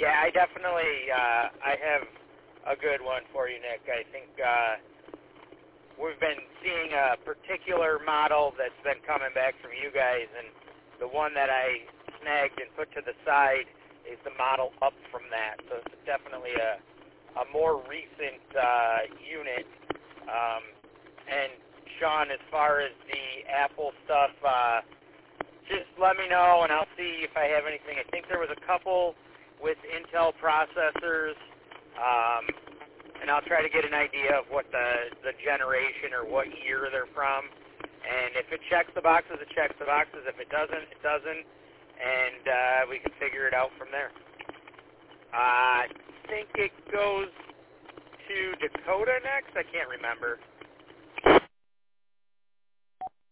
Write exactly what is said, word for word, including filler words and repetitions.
Yeah, I definitely, uh, I have a good one for you, Nick. I think uh, we've been seeing a particular model that's been coming back from you guys, and the one that I snagged and put to the side is the model up from that. So it's definitely a, a more recent uh, unit. Um, and Sean, as far as the Apple stuff, uh, just let me know, and I'll see if I have anything. I think there was a couple with Intel processors, um, and I'll try to get an idea of what the, the generation or what year they're from. And if it checks the boxes, it checks the boxes. If it doesn't, it doesn't, and uh, we can figure it out from there. Uh, I think it goes to Dakota next. I can't remember.